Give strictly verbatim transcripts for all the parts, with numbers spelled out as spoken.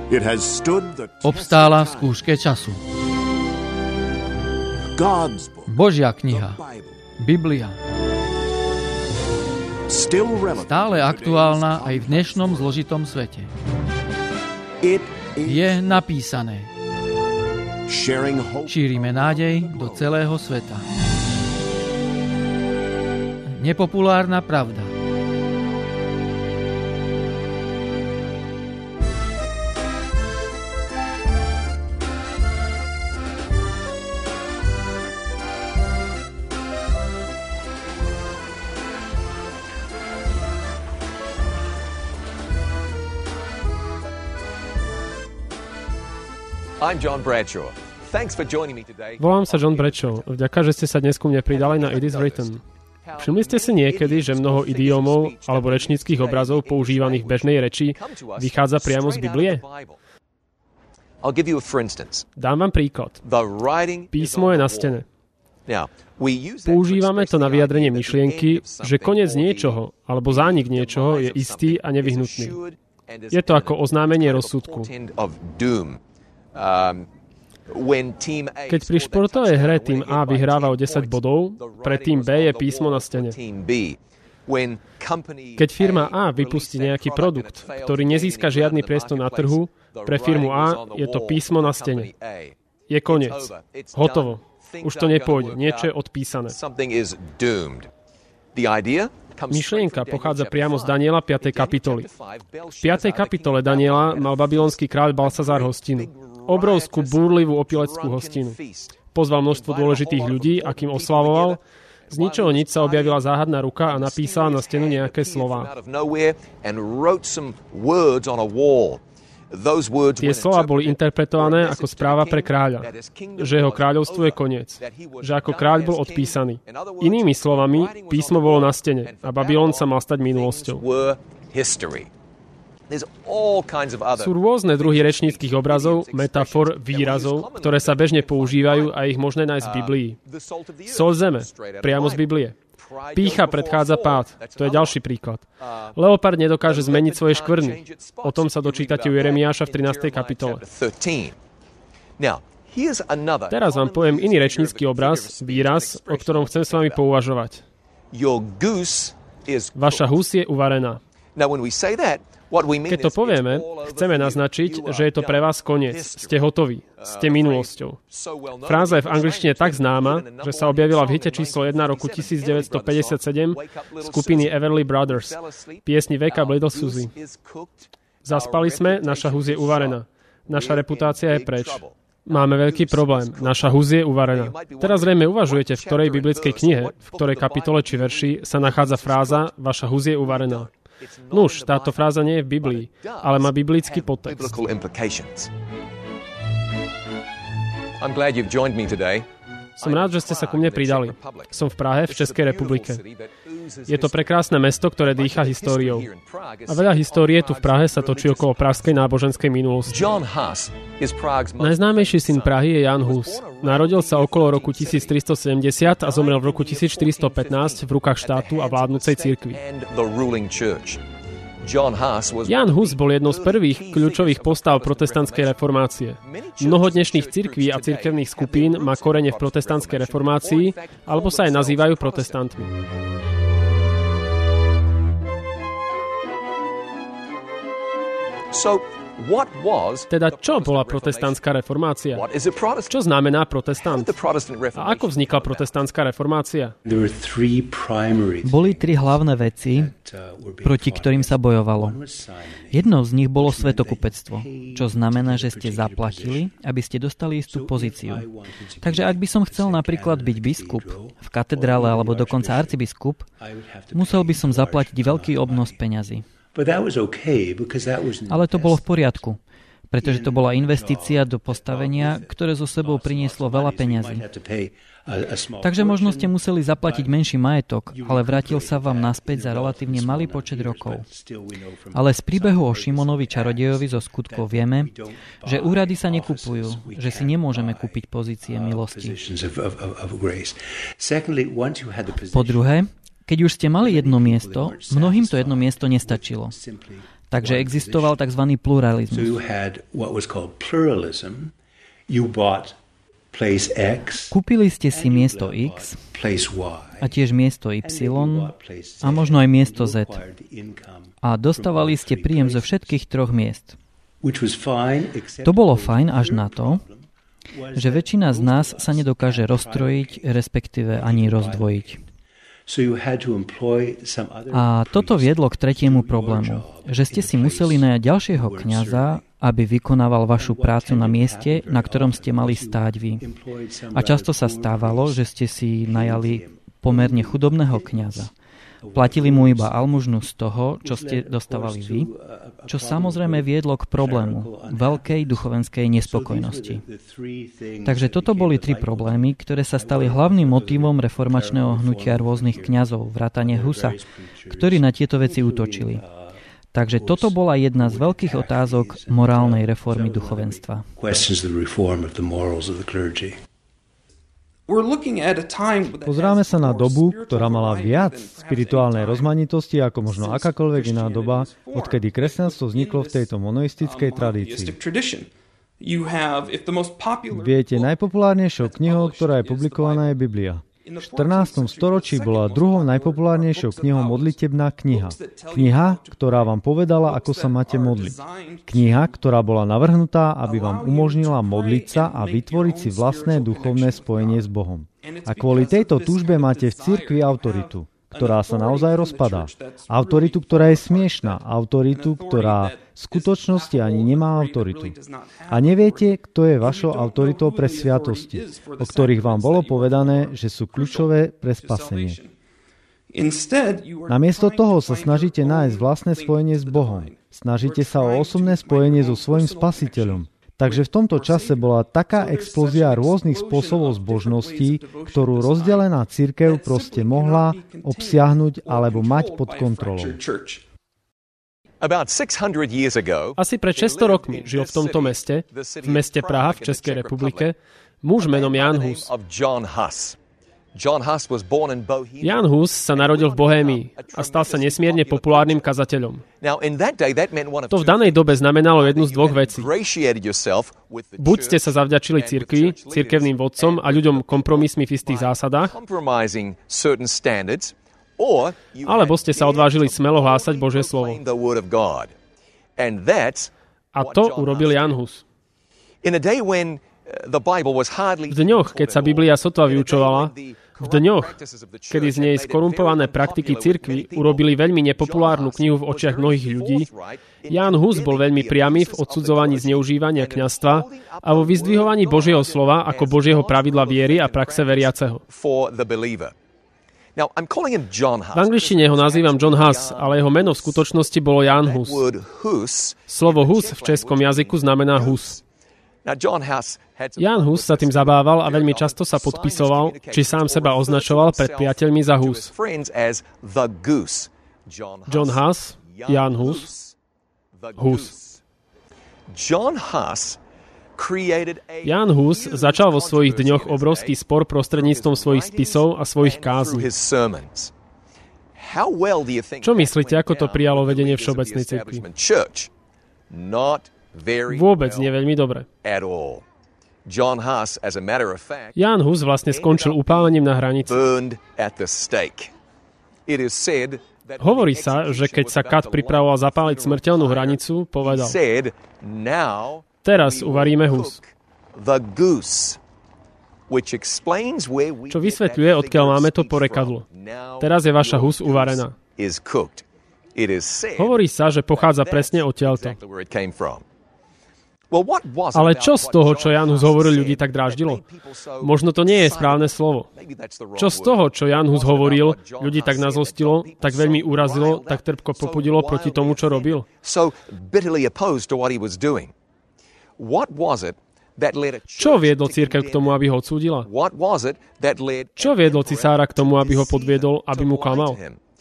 Obstála v skúške času. Božia kniha, Biblia. Stále aktuálna aj v dnešnom zložitom svete. Je napísané. Šírime nádej do celého sveta. Nepopulárna pravda. I'm John Bradshaw. Thanks for joining me today. Volám sa John Bradshaw. Vďaka, že ste sa dnes ku mne pridali na It is Written. Všimli ste si niekedy, že mnoho idiomov alebo rečníckych obrazov používaných v bežnej reči vychádza priamo z Biblie? Dám vám príklad. Písmo je na stene. Používame to na vyjadrenie myšlienky, že koniec niečoho alebo zánik niečoho je istý a nevyhnutný. Je to ako oznámenie rozsudku. Keď pri športovej hre tým A vyhráva o desať bodov, pre tým B je písmo na stene. Keď firma A vypustí nejaký produkt, ktorý nezíska žiadny priestor na trhu, pre firmu A je to písmo na stene. Je koniec. Hotovo. Už to nepôjde. Niečo je odpísané. Myšlienka pochádza priamo z Daniela piatej kapitoly. V piatej kapitole Daniela mal babylonský kráľ Balsazar hostinu. Obrovskú, búrlivú opileckú hostinu. Pozval množstvo dôležitých ľudí, a kým oslavoval, z ničoho nič sa objavila záhadná ruka a napísala na stenu nejaké slová. Tie slová boli interpretované ako správa pre kráľa, že jeho kráľovstvo je koniec, že ako kráľ bol odpísaný. Inými slovami, písmo bolo na stene a Babylon sa mal stať minulosťou. Sú rôzne druhy rečníckych obrazov, metafor, výrazov, ktoré sa bežne používajú a ich možné nájsť v Biblii. Soľ zeme, priamo z Biblie. Pýcha predchádza pád, to je ďalší príklad. Leopard nedokáže zmeniť svoje škvrny. O tom sa dočítate u Jeremiáša v trinástej kapitole. Teraz vám poviem iný rečnícky obraz, výraz, o ktorom chcem s vami pouvažovať. Vaša hus je uvarená. Keď to povieme, chceme naznačiť, že je to pre vás koniec. Ste hotoví. Ste minulosťou. Fráza je v angličtine tak známa, že sa objavila v hite číslo jeden roku devätnásťstopäťdesiatsedem skupiny Everly Brothers, piesni Wake Up Little Susie. Zaspali sme, naša hus je uvarená. Naša reputácia je preč. Máme veľký problém. Naša hus je uvarená. Teraz zrejme uvažujete, v ktorej biblickej knihe, v ktorej kapitole či verši sa nachádza fráza Vaša hus je uvarená. Nuž, táto fráza nie je v Biblii, ale má biblický podtext. Som rád, že ste sa ku mne pridali. Som v Prahe, v Českej republike. Je to prekrásne mesto, ktoré dýcha históriou. A veľa histórie tu v Prahe sa točí okolo pražskej náboženskej minulosti. Najznámejší syn Prahy je Jan Hus. Narodil sa okolo roku tisíctristosedemdesiat a zomrel v roku tisícštyristopätnásť v rukách štátu a vládnucej cirkvi. Jan Hus bol jednou z prvých kľúčových postav protestantskej reformácie. Mnoho dnešných cirkví a cirkevných skupín má korene v protestantskej reformácii, alebo sa aj nazývajú protestantmi. Teda čo bola protestantská reformácia? Čo znamená protestant? A ako vznikla protestantská reformácia? Boli tri hlavné veci, proti ktorým sa bojovalo. Jednou z nich bolo svätokupectvo, čo znamená, že ste zaplatili, aby ste dostali istú pozíciu. Takže ak by som chcel napríklad byť biskup v katedrále alebo dokonca arcibiskup, musel by som zaplatiť veľký obnos peňazí. Ale to bolo v poriadku, pretože to bola investícia do postavenia, ktoré so sebou prinieslo veľa peňazí. Takže možno ste museli zaplatiť menší majetok, ale vrátil sa vám naspäť za relatívne malý počet rokov. Ale z príbehu o Šimonovi čarodejovi zo skutkov vieme, že úrady sa nekupujú, že si nemôžeme kúpiť pozície milosti. Po druhé, keď už ste mali jedno miesto, mnohým to jedno miesto nestačilo. Takže existoval tzv. Pluralizmus. Kúpili ste si miesto X a tiež miesto Y a možno aj miesto Z. A dostávali ste príjem zo všetkých troch miest. To bolo fajn až na to, že väčšina z nás sa nedokáže rozstrojiť, respektíve ani rozdvojiť. A toto viedlo k tretiemu problému, že ste si museli nájsť ďalšieho kňaza, aby vykonával vašu prácu na mieste, na ktorom ste mali stáť vy. A často sa stávalo, že ste si najali pomerne chudobného kňaza. Platili mu iba almužnu z toho, čo ste dostávali vy, čo samozrejme viedlo k problému veľkej duchovenskej nespokojnosti. Takže toto boli tri problémy, ktoré sa stali hlavným motívom reformačného hnutia rôznych kňazov, vrátane Husa, ktorí na tieto veci útočili. Takže toto bola jedna z veľkých otázok morálnej reformy duchovenstva. Pozeráme sa na dobu, ktorá mala viac spirituálnej rozmanitosti ako možno akákoľvek iná doba, odkedy kresťanstvo vzniklo v tejto monoistickej tradícii. Viete, najpopulárnejšou knihou, ktorá je publikovaná, je Biblia. V štrnástom storočí bola druhou najpopulárnejšou knihou modlitebná kniha. Kniha, ktorá vám povedala, ako sa máte modliť. Kniha, ktorá bola navrhnutá, aby vám umožnila modliť sa a vytvoriť si vlastné duchovné spojenie s Bohom. A kvôli tejto túžbe máte v cirkvi autoritu, ktorá sa naozaj rozpadá. Autoritu, ktorá je smiešná. Autoritu, ktorá v skutočnosti ani nemá autoritu. A neviete, kto je vašou autoritou pre sviatosti, o ktorých vám bolo povedané, že sú kľúčové pre spasenie. Namiesto toho sa snažíte nájsť vlastné spojenie s Bohom. Snažíte sa o osobné spojenie so svojím spasiteľom. Takže v tomto čase bola taká explózia rôznych spôsobov zbožností, ktorú rozdelená cirkev proste mohla obsiahnuť alebo mať pod kontrolou. Asi pred šesťsto rokmi žil v tomto meste, v meste Praha v Českej republike, muž menom Jan Hus. Jan Hus sa narodil v Bohémii a stal sa nesmierne populárnym kazateľom. To v danej dobe znamenalo jednu z dvoch vecí. Buď ste sa zavďačili cirkvi, cirkevným vodcom a ľuďom kompromismi v istých zásadách, alebo ste sa odvážili smelo hlásať Božie slovo. A to urobil Jan Hus. V dňoch, keď sa Biblia sotva vyučovala, v dňoch, kedy z nej skorumpované praktiky cirkvi urobili veľmi nepopulárnu knihu v očiach mnohých ľudí, Jan Hus bol veľmi priamy v odsudzovaní zneužívania kňazstva a vo vyzdvihovaní Božieho slova ako Božieho pravidla viery a praxe veriaceho. V angličtine ho nazývam John Huss, ale jeho meno v skutočnosti bolo Jan Hus. Slovo Hus v českom jazyku znamená Hus. Jan Hus sa tým zabával a veľmi často sa podpisoval, či sám seba označoval pred priateľmi za Hus. John Huss, Jan Hus, Hus. Jan Hus začal vo svojich dňoch obrovský spor prostredníctvom svojich spisov a svojich kázní. Čo myslíte, ako to prijalo vedenie Všeobecnej cirkvi? Vôbec nie veľmi dobre. Jan Hus vlastne skončil upálením na hranici. Hovorí sa, že keď sa Kat pripravoval zapáliť smrteľnú hranicu, povedal: teraz uvaríme hus. Čo vysvetľuje, odkiaľ máme to porekadlo. Teraz je vaša hus uvarená. Hovorí sa, že pochádza presne odtiaľto. Ale čo z toho, čo Jan Hus hovoril, ľudí tak dráždilo? Možno to nie je správne slovo. Čo z toho, čo Jan Hus hovoril, ľudí tak nazlostilo, tak veľmi urazilo, tak trpko popudilo proti tomu, čo robil? Čo viedlo cirkev k tomu, aby ho odsúdila? Čo viedlo cisára k tomu, aby ho podviedol, aby mu klamal?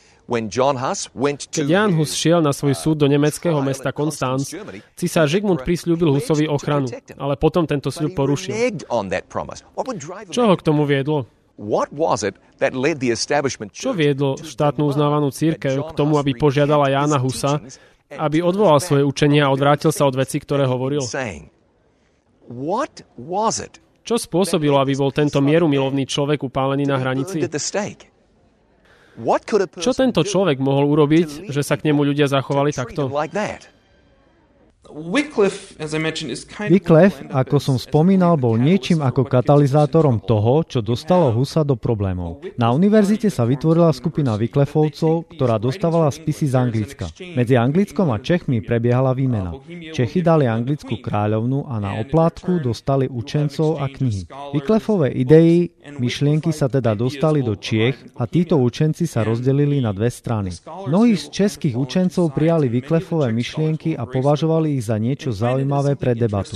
Keď Jan Hus šiel na svoj súd do nemeckého mesta Konstanz, cisár Žigmund prisľúbil Husovi ochranu, ale potom tento sľub porušil. Čo ho k tomu viedlo? Čo viedlo štátnu uznávanú cirkev k tomu, aby požiadala Jána Husa, aby odvolal svoje učenie a odvrátil sa od vecí, ktoré hovoril? Čo spôsobilo, aby bol tento mierumilovný človek upálený na hranici? Čo tento človek mohol urobiť, že sa k nemu ľudia zachovali takto? Wycliffe, ako som spomínal, bol niečím ako katalizátorom toho, čo dostalo Husa do problémov. Na univerzite sa vytvorila skupina Wycliffovcov, ktorá dostávala spisy z Anglicka. Medzi Anglickom a Čechmi prebiehala výmena. Čechy dali anglickú kráľovnu a na oplátku dostali učencov a knihy. Wycliffove idei, myšlienky sa teda dostali do Čiech a títo učenci sa rozdelili na dve strany. Mnohí z českých učencov prijali Wycliffove myšlienky a považovali ich za niečo zaujímavé pre debatu.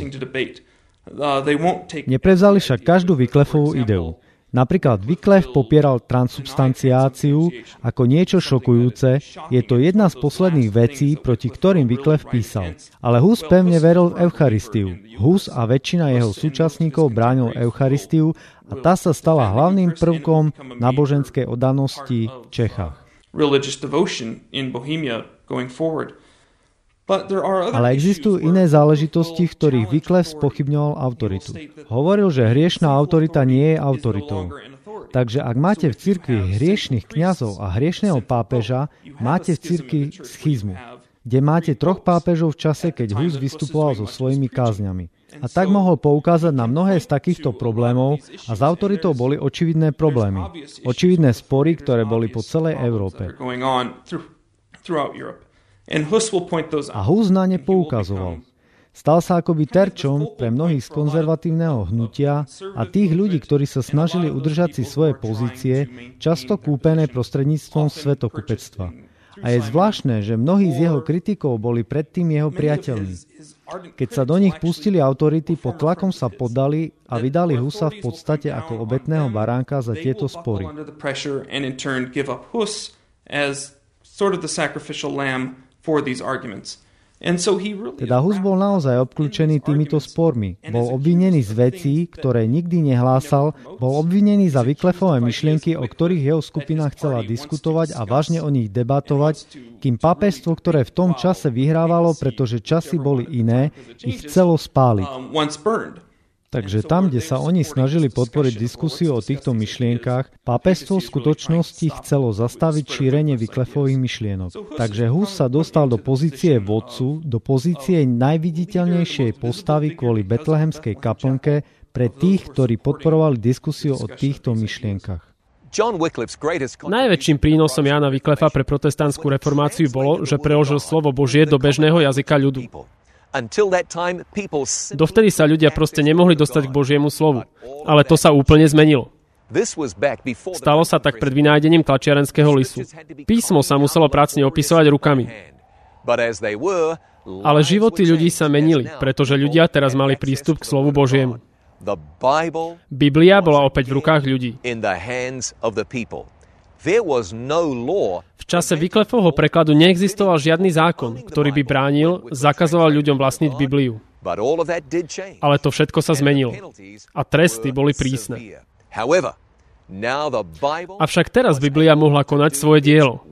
Neprevzali však každú Wycliffovú ideu. Napríklad Wycliffe popieral transubstanciáciu ako niečo šokujúce, je to jedna z posledných vecí, proti ktorým Wycliffe písal. Ale Hus pevne veril v Eucharistiu. Hus a väčšina jeho súčasníkov bránil Eucharistiu a tá sa stala hlavným prvkom náboženskej oddanosti v Čechách. Ale existujú iné záležitosti, v ktorých Wycliffe spochybňoval autoritu. Hovoril, že hriešná autorita nie je autoritou. Takže ak máte v cirkvi hriešnych kňazov a hriešného pápeža, máte v cirkvi schizmu, kde máte troch pápežov v čase, keď Hus vystupoval so svojimi kázňami. A tak mohol poukázať na mnohé z takýchto problémov a s autoritou boli očividné problémy. Očividné spory, ktoré boli po celej Európe. A Hus na ne poukazoval. Stal sa akoby terčom pre mnohých z konzervatívneho hnutia a tých ľudí, ktorí sa snažili udržať si svoje pozície, často kúpené prostredníctvom svätokupectva. A je zvláštne, že mnohí z jeho kritikov boli predtým jeho priateľmi. Keď sa do nich pustili autority, pod tlakom sa poddali a vydali Husa v podstate ako obetného baránka za tieto spory. Teda Hus bol naozaj obklúčený týmito spormi. Bol obvinený z vecí, ktoré nikdy nehlásal, bol obvinený za Wycliffove myšlienky, o ktorých jeho skupina chcela diskutovať a vážne o nich debatovať, kým pápežstvo, ktoré v tom čase vyhrávalo, pretože časy boli iné, ich chcelo spáliť. Takže tam, kde sa oni snažili podporiť diskusiu o týchto myšlienkach, pápežstvo v skutočnosti chcelo zastaviť šírenie Wycliffových myšlienok. Takže Hus sa dostal do pozície vodcu, do pozície najviditeľnejšej postavy kvôli betlehemskej kaplnke pre tých, ktorí podporovali diskusiu o týchto myšlienkach. Najväčším prínosom Jána Wycliffa pre protestantskú reformáciu bolo, že preložil slovo Božie do bežného jazyka ľudu. Dovtedy sa ľudia proste nemohli dostať k Božiemu slovu. Ale to sa úplne zmenilo. Stalo sa tak pred vynájdením tlačiarenského listu. Písmo sa muselo pracne opisovať rukami. Ale životy ľudí sa menili, pretože ľudia teraz mali prístup k slovu Božiemu. Biblia bola opäť v rukách ľudí. V čase Wycliffovho prekladu neexistoval žiadny zákon, ktorý by bránil, zakazoval ľuďom vlastniť Bibliu. Ale to všetko sa zmenilo. A tresty boli prísne. Avšak teraz Biblia mohla konať svoje dielo.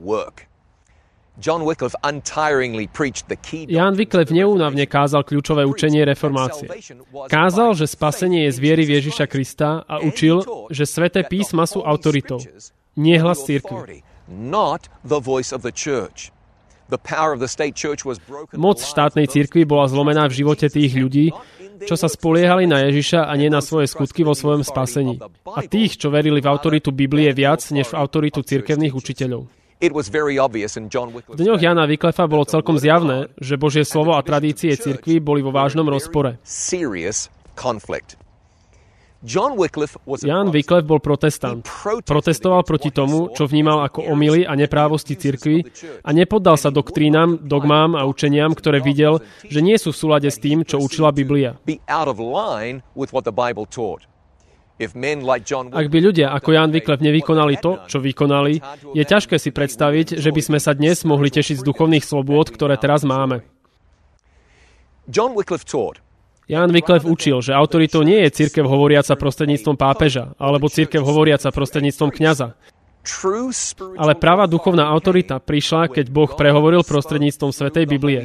Ján Wycliffe neúnavne kázal kľúčové učenie reformácie. Kázal, že spasenie je z viery v Ježiša Krista a učil, že sväté písma sú autoritou. Nie hlas cirkvi. Moc štátnej cirkvi bola zlomená v živote tých ľudí, čo sa spoliehali na Ježiša a nie na svoje skutky vo svojom spasení. A tých, čo verili v autoritu Biblie viac, než v autoritu cirkevných učiteľov. V dňoch Jána Wycliffa bolo celkom zjavné, že Božie slovo a tradície cirkvi boli vo vážnom rozpore. Ján Wycliffe bol protestant. Protestoval proti tomu, čo vnímal ako omyly a neprávosti cirkvi a nepoddal sa doktrínam, dogmám a učeniam, ktoré videl, že nie sú v súlade s tým, čo učila Biblia. Ak by ľudia ako Ján Wycliffe nevykonali to, čo vykonali, je ťažké si predstaviť, že by sme sa dnes mohli tešiť z duchovných slobôd, ktoré teraz máme. Ján Wycliffe učil, že autoritou nie je cirkev hovoriaca prostredníctvom pápeža, alebo cirkev hovoriaca prostredníctvom kňaza. Ale pravá duchovná autorita prišla, keď Boh prehovoril prostredníctvom Svätej Biblie.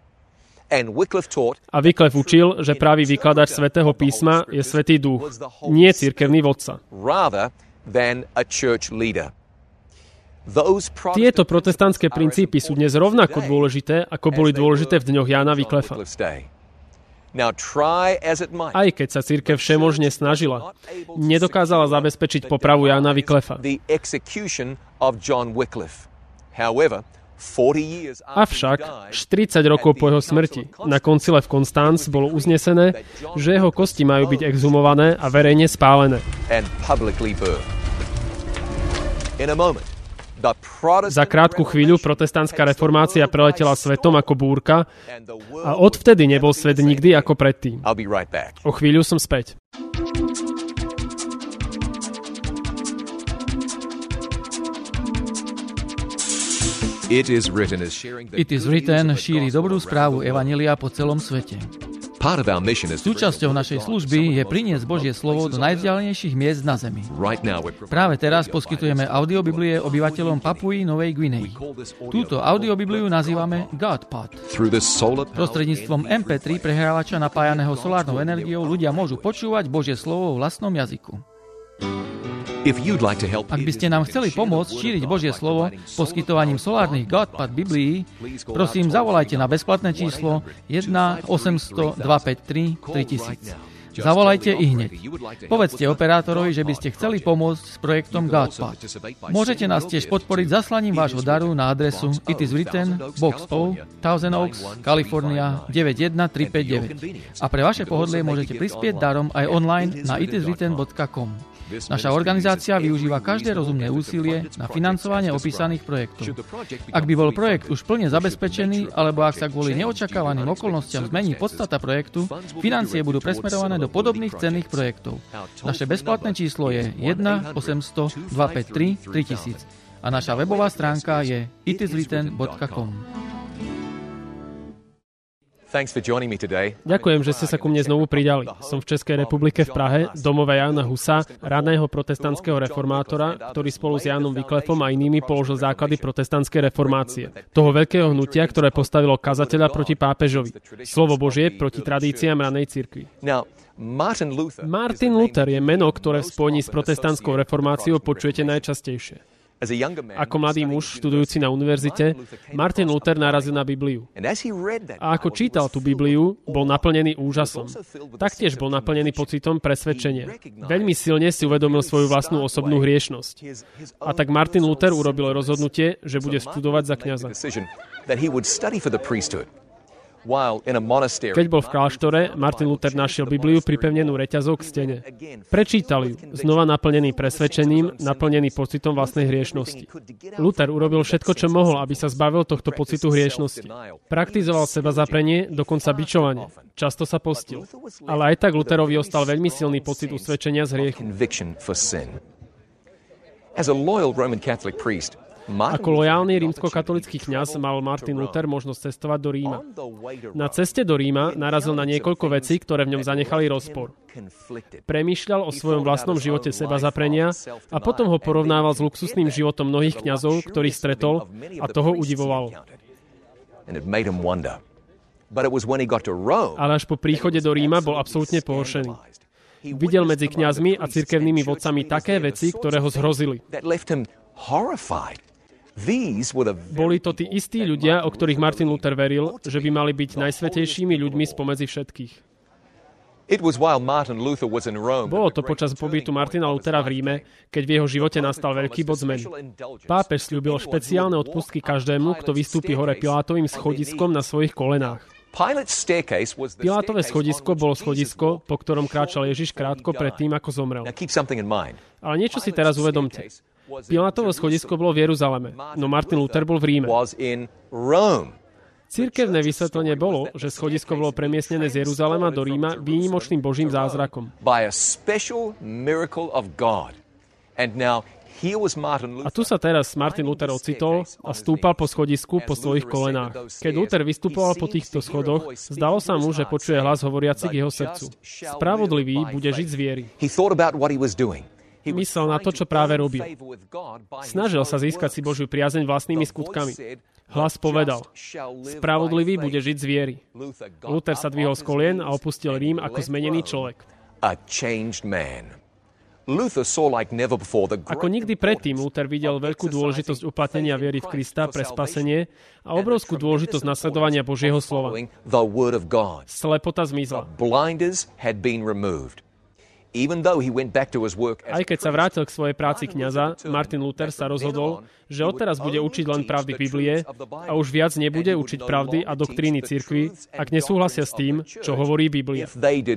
A Wycliffe učil, že pravý vykladač Svätého písma je Svätý Duch, nie cirkevný vodca. Tieto protestantské princípy sú dnes rovnako dôležité, ako boli dôležité v dňoch Jána Wycliffa. Aj keď sa cirkev všemožne snažila, nedokázala zabezpečiť popravu Jána Wycliffa. Avšak štyridsať rokov po jeho smrti na koncile v Konstanz bolo uznesené, že jeho kosti majú byť exhumované a verejne spálené. Za krátku chvíľu protestantská reformácia preletela svetom ako búrka a odvtedy nebol svet nikdy ako predtým. O chvíľu som späť. It is written, It is written šíri dobrú správu evanjelia po celom svete. Súčasťou našej služby je priniesť Božie slovo do najvzdialenejších miest na zemi. Práve teraz poskytujeme audiobiblie obyvateľom Papuji Novej Guinei. Túto audiobibliu nazývame GodPod. Prostredníctvom em pé tri prehrávača napájaného solárnou energiou ľudia môžu počúvať Božie slovo vo vlastnom jazyku. Ak by ste nám chceli pomôcť šíriť Božie slovo poskytovaním solárnych GodPod Biblií, prosím, zavolajte na bezplatné číslo jeden osemsto dvestopäťdesiattri tritisíc. Zavolajte i hneď. Povedzte operátorovi, že by ste chceli pomôcť s projektom GodPod. Môžete nás tiež podporiť zaslaním vášho daru na adresu It is written, Box O, Thousand Oaks, Kalifornia deväť jeden tri päť deväť. A pre vaše pohodlie môžete prispieť darom aj online na it is written bodka com. Naša organizácia využíva každé rozumné úsilie na financovanie opísaných projektov. Ak by bol projekt už plne zabezpečený, alebo ak sa kvôli neočakávaným okolnostiam zmení podstata projektu, financie budú presmerované do podobných cenných projektov. Naše bezplatné číslo je jeden osemsto dvestopäťdesiattri tritisíc a naša webová stránka je it is written bodka com. Ďakujem, že ste sa ku mne znovu pridali. Som v Českej republike v Prahe, domove Jána Husa, raného protestantského reformátora, ktorý spolu s Jánom Wycliffom a inými položil základy protestantskej reformácie. Toho veľkého hnutia, ktoré postavilo kazateľa proti pápežovi. Slovo Božie proti tradíciám ranej cirkvi. Martin Luther je meno, ktoré v spojení s protestantskou reformáciou počujete najčastejšie. Ako mladý muž študujúci na univerzite, Martin Luther narazil na Bibliu. A ako čítal tú Bibliu, bol naplnený úžasom. Taktiež bol naplnený pocitom presvedčenia. Veľmi silne si uvedomil svoju vlastnú osobnú hriešnosť. A tak Martin Luther urobil rozhodnutie, že bude študovať za kňaza. Keď bol v kláštore, Martin Luther našiel Bibliu pripevnenú reťazou k stene. Prečítal ju, znova naplnený presvedčením, naplnený pocitom vlastnej hriešnosti. Luther urobil všetko, čo mohol, aby sa zbavil tohto pocitu hriešnosti. Praktizoval seba zaprenie, dokonca bičovanie. Často sa postil. Ale aj tak Lutherovi ostal veľmi silný pocit usvedčenia z hriechu. Ako lojálny rímskokatolický kňaz mal Martin Luther možnosť cestovať do Ríma. Na ceste do Ríma narazil na niekoľko vecí, ktoré v ňom zanechali rozpor. Premýšľal o svojom vlastnom živote sebazaprenia a potom ho porovnával s luxusným životom mnohých kňazov, ktorých stretol, a toho udivovalo. Ale až po príchode do Ríma bol absolútne pohoršený. Videl medzi kňazmi a cirkevnými vodcami také veci, ktoré ho zhrozili. Boli to tí istí ľudia, o ktorých Martin Luther veril, že by mali byť najsvätejšími ľuďmi spomedzi všetkých. Bolo to počas pobytu Martina Luthera v Ríme, keď v jeho živote nastal veľký bod zmeny. Pápež sľúbil špeciálne odpustky každému, kto vystúpi hore Pilátovým schodiskom na svojich kolenách. Pilátové schodisko bolo schodisko, po ktorom kráčal Ježiš krátko pred tým, ako zomrel. Ale niečo si teraz uvedomte. Pilátovo schodisko bolo v Jeruzaleme, no Martin Luther bol v Ríme. Cirkevné vysvetlenie bolo, že schodisko bolo premiestnené z Jeruzalema do Ríma výnimočným Božím zázrakom. A tu sa teraz Martin Luther ocitol a stúpal po schodisku po svojich kolenách. Keď Luther vystupoval po týchto schodoch, zdalo sa mu, že počuje hlas hovoriaci k jeho srdcu. Spravodlivý bude žiť z viery. myslel na to, čo práve robil. Snažil sa získať si Božiu priazeň vlastnými skutkami. Hlas povedal, spravodlivý bude žiť z viery. Luther sa dvihol z kolien a opustil Rím ako zmenený človek. Ako nikdy predtým Luther videl veľkú dôležitosť uplatnenia viery v Krista pre spasenie a obrovskú dôležitosť nasledovania Božieho slova. Slepota zmizla. Aj keď sa vrátil k svojej práci kňaza, Martin Luther sa rozhodol, že odteraz bude učiť len pravdy Biblie a už viac nebude učiť pravdy a doktríny cirkvi, ak nesúhlasia s tým, čo hovorí Biblia.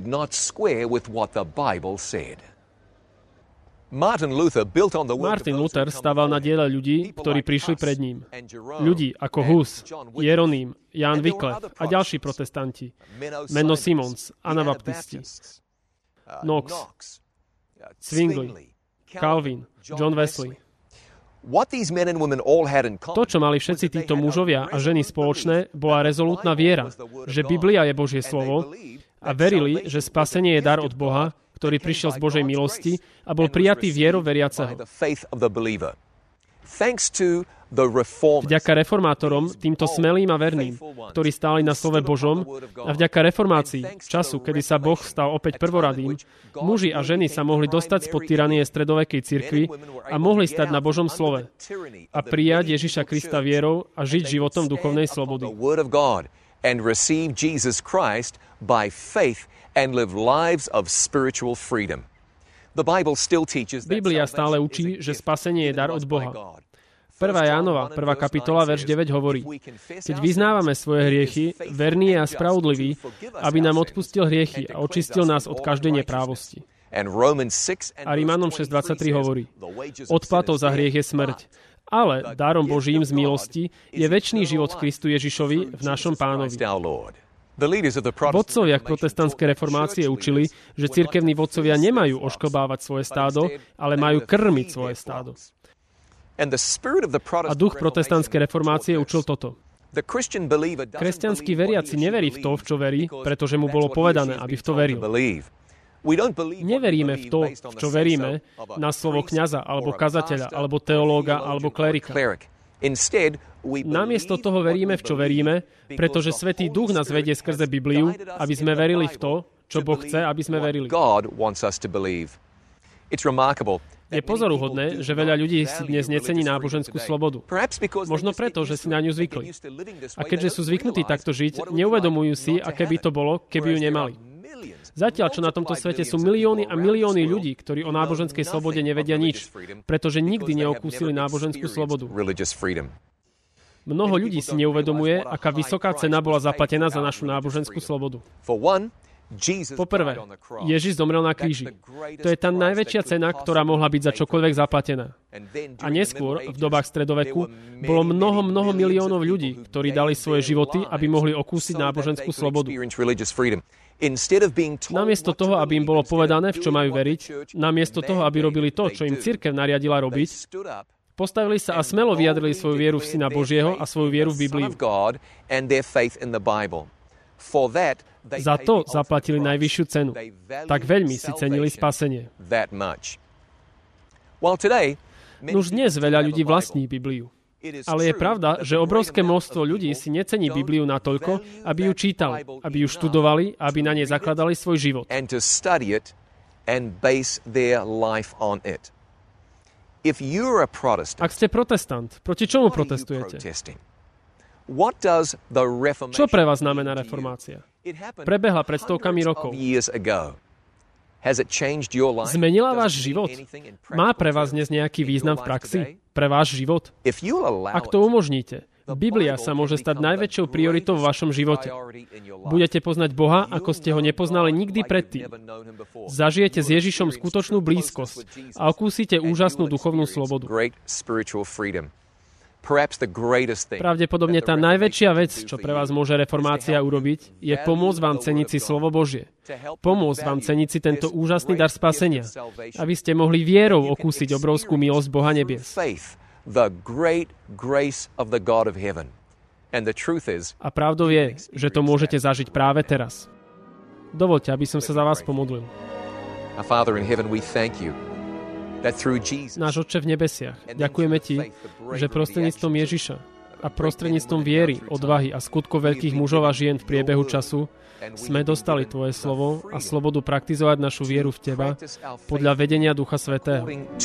Martin Luther stával na diele ľudí, ktorí prišli pred ním. Ľudí ako Hus, Jeroným, Ján Wycliffe a ďalší protestanti. Menno Simons, Anabaptisti, Knox, Zwingli, Calvin, John Wesley. To, čo mali všetci títo mužovia a ženy spoločné, bola rezolútna viera, že Biblia je Božie slovo a verili, že spasenie je dar od Boha, ktorý prišiel z Božej milosti a bol prijatý vierou veriaceho. Vďaka reformátorom, týmto smelým a verným, ktorí stáli na slove Božom, a vďaka reformácii, času, kedy sa Boh stal opäť prvoradým, muži a ženy sa mohli dostať spod tyranie stredovekej cirkvi a mohli stať na Božom slove a prijať Ježiša Krista vierou a žiť životom duchovnej slobody. And receive Jesus Christ by faith and live lives of spiritual freedom. The Bible still teaches that Biblia stále učí, že spasenie je dar od Boha. prvá Jánova, prvá kapitola, verš deväť hovorí: Keď vyznávame svoje hriechy, verný je a spravodlivý, aby nám odpustil hriechy a očistil nás od každej neprávosti. A Rímanom šesť dvadsaťtri hovorí: Odplatou za hriech je smrť. Ale darom Božím z milosti je večný život v Kristu Ježišovi, v našom Pánovi. Vodcovia protestantskej reformácie učili, že cirkevní vodcovia nemajú ošklbávať svoje stádo, ale majú krmiť svoje stádo. A duch protestantskej reformácie učil toto. Kresťanský veriaci neverí v to, v čo verí, pretože mu bolo povedané, aby v to veril. Neveríme v to, v čo veríme, na slovo kňaza, alebo kazateľa, alebo teológa, alebo klerika. Namiesto toho veríme, v čo veríme, pretože Svätý Duch nás vedie skrze Bibliu, aby sme verili v to, čo Boh chce, aby sme verili. Je pozoruhodné, že veľa ľudí si dnes necení náboženskú slobodu. Možno preto, že si na ňu zvykli. A keďže sú zvyknutí takto žiť, neuvedomujú si, aké by to bolo, keby ju nemali. Zatiaľ, čo na tomto svete sú milióny a milióny ľudí, ktorí o náboženskej slobode nevedia nič, pretože nikdy neokúsili náboženskú slobodu. Mnoho ľudí si neuvedomuje, aká vysoká cena bola zaplatená za našu náboženskú slobodu. Po prvé, Ježiš zomrel na kríži. To je tá najväčšia cena, ktorá mohla byť za čokoľvek zaplatená. A neskôr, v dobách stredoveku, bolo mnoho, mnoho miliónov ľudí, ktorí dali svoje životy, aby mohli okúsiť náboženskú slobodu. Namiesto toho, aby im bolo povedané, v čo majú veriť, namiesto toho, aby robili to, čo im cirkev nariadila robiť, postavili sa a smelo vyjadrili svoju vieru v Syna Božieho a svoju vieru v Bibliu. Za to zaplatili najvyššiu cenu. Tak veľmi si cenili spasenie. Nuž dnes veľa ľudí vlastní Bibliu. Ale je pravda, že obrovské množstvo ľudí si necení Bibliu natoľko, aby ju čítali, aby ju študovali, aby na nej zakladali svoj život. Ak ste protestant, proti čomu protestujete? Čo pre vás znamená reformácia? Prebehla pred stovkami rokov. Zmenila váš život? Má pre vás dnes nejaký význam v praxi? Pre váš život? Ak to umožníte, Biblia sa môže stať najväčšou prioritou v vašom živote. Budete poznať Boha, ako ste ho nepoznali nikdy predtým. Zažijete s Ježišom skutočnú blízkosť a okúsite úžasnú duchovnú slobodu. Pravdepodobne tá najväčšia vec, čo pre vás môže reformácia urobiť, je pomôcť vám ceniť si slovo Božie. Pomôcť vám ceniť si tento úžasný dar spasenia, aby ste mohli vierou okúsiť obrovskú milosť Boha nebies. A pravdou je, že to môžete zažiť práve teraz. Dovoľte, aby som sa za vás pomodlil. Náš Otče v nebesiach, ďakujeme Ti, že prostredníctvom Ježiša a prostredníctvom viery, odvahy a skutkov veľkých mužov a žien v priebehu času sme dostali Tvoje slovo a slobodu praktizovať našu vieru v Teba podľa vedenia Ducha Svätého.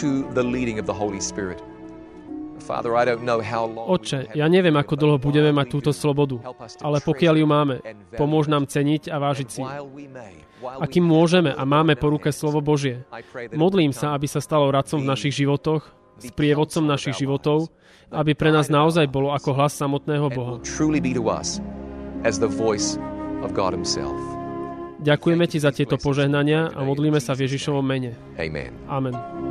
Otče, ja neviem, ako dlho budeme mať túto slobodu, ale pokiaľ ju máme, pomôž nám ceniť a vážiť si. A kým môžeme a máme po ruke slovo Božie, modlím sa, aby sa stalo radcom v našich životoch, sprievodcom našich životov, aby pre nás naozaj bolo ako hlas samotného Boha. Ďakujeme Ti za tieto požehnania a modlíme sa v Ježišovom mene. Amen.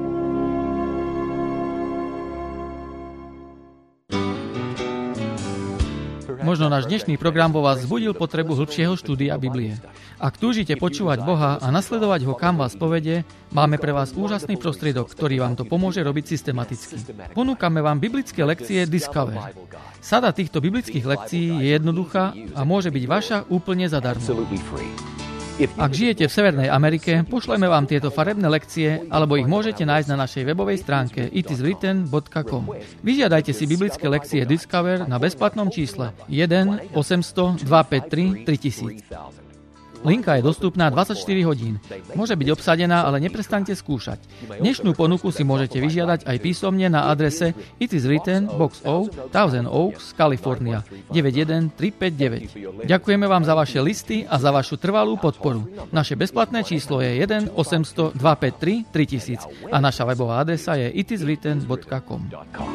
Možno náš dnešný program vo vás vzbudil potrebu hĺbšieho štúdia Biblie. Ak túžite počúvať Boha a nasledovať ho, kam vás povede, máme pre vás úžasný prostriedok, ktorý vám to pomôže robiť systematicky. Ponúkame vám biblické lekcie Discover. Sada týchto biblických lekcií je jednoduchá a môže byť vaša úplne zadarmo. Ak žijete v Severnej Amerike, pošleme vám tieto farebné lekcie, alebo ich môžete nájsť na našej webovej stránke it is written dot com. Vyžiadajte si biblické lekcie Discover na bezplatnom čísle jeden osemsto dvestopäťdesiattri tritisíc. Linka je dostupná dvadsaťštyri hodín. Môže byť obsadená, ale neprestaňte skúšať. Dnešnú ponuku si môžete vyžiadať aj písomne na adrese It is Written, Box O, Thousand Oaks, Kalifornia, deväť jeden tri päť deväť. Ďakujeme vám za vaše listy a za vašu trvalú podporu. Naše bezplatné číslo je jeden osemsto dvestopäťdesiattri tritisíc a naša webová adresa je it is written dot com.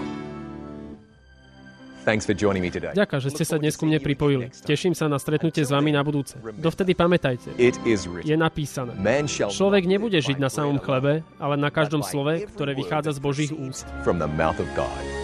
Ďakujem, že ste sa dnes ku mne pripojili. Teším sa na stretnutie s vami na budúce. Dovtedy pamätajte, je napísané. Človek nebude žiť na samom chlebe, ale na každom slove, ktoré vychádza z Božích úst.